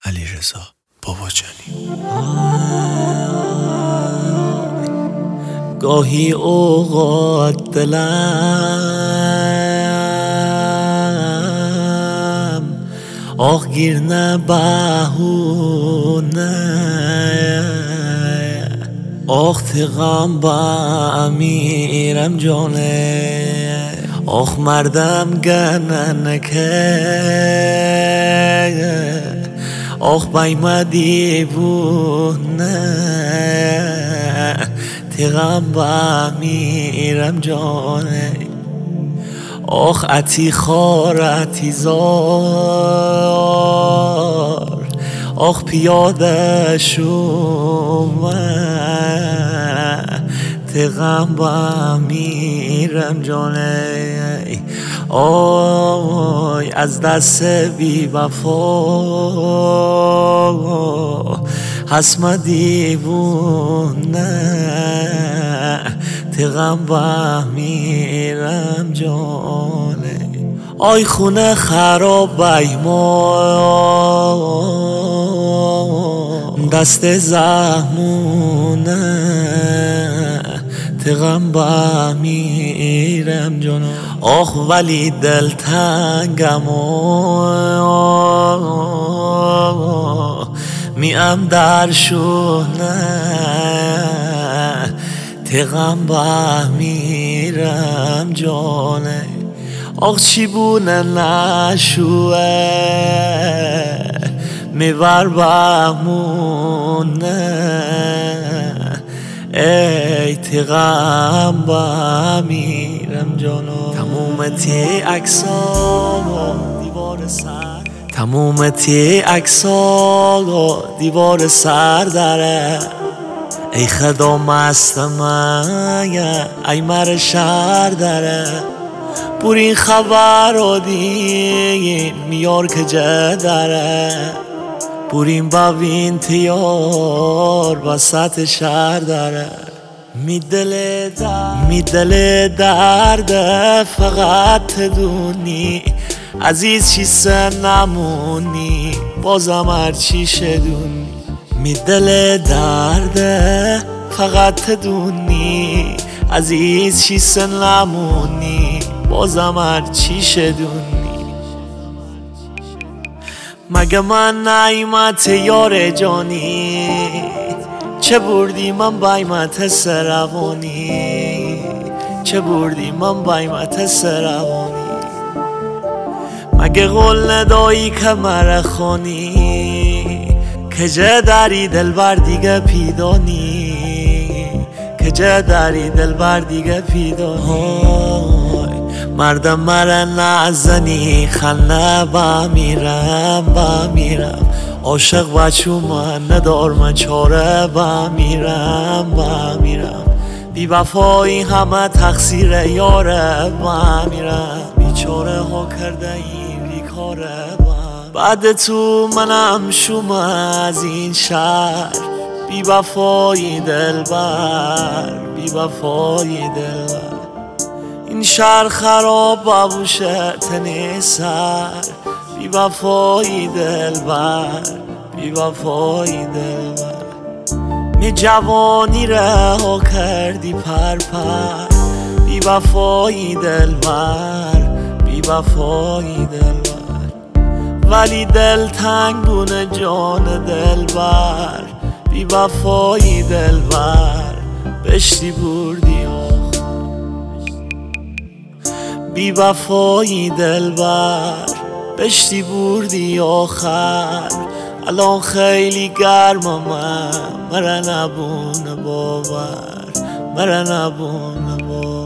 علیرضا باباجانی. گاهی اوقات دلم آخ گیر نه بهونه آخ تقام با امیرم جانه آخ مردم گننکه آخ بایما دیوونه تقام با امیرم جانه آخ اتی خار اتی زار آخ پیاده شوم تقام با امیرم جانه آی از دست بی وفا حسم دیوونه تقام با امیرم جانه آی خونه خراب بایمان دست زحمونه تقام با امیرم جانه آخ ولی دل تنگم میم در شونه تقام با امیرم جانه آخ چی بونه نشوه میور بمونه ای تقام با امیرم جانو تمومتی اکسا دیوار سر تمومتی اکسا دیوار سر داره ای خدا مست من ای مر شهر داره بورین خبر رو دین میار که جه داره بورین باوین تیار وسط شهر داره می دل درد فقط دونی عزیز چی سن نمونی بازم هرچی شدونی می دل درد فقط دونی عزیز چی سن نمونی بازم هرچی شدونی مگه من نعیمت یار جانی چه بردی من بایمت سروانی چه بردی من بایمت سروانی مگه قول ندایی که مرخانی که جه داری دل بر دیگه پیدانی که جه داری دل بر دیگه پیدانی مردم مره نزنی خنه بمیرم عاشق بچو من ندار من چاره بمیرم بی وفایی همه تقصیر یاره بمیرم بیچاره ها کرده این بیکاره بعد تو منم شوم از این شهر بی وفایی دلبر بی وفایی دلبر این شهر خراب بابوشه تنی سر بی وفایی دلبر بی وفایی دلبر می جوانی رها کردی پر بی وفایی دلبر بی وفایی دلبر ولی دل تنگ بونه جان دلبر بی وفایی دلبر بشتی بردی بی وفایی دلبر بشتی بردی آخر الان خیلی گرمم مره نبونه باور مره نبونه باور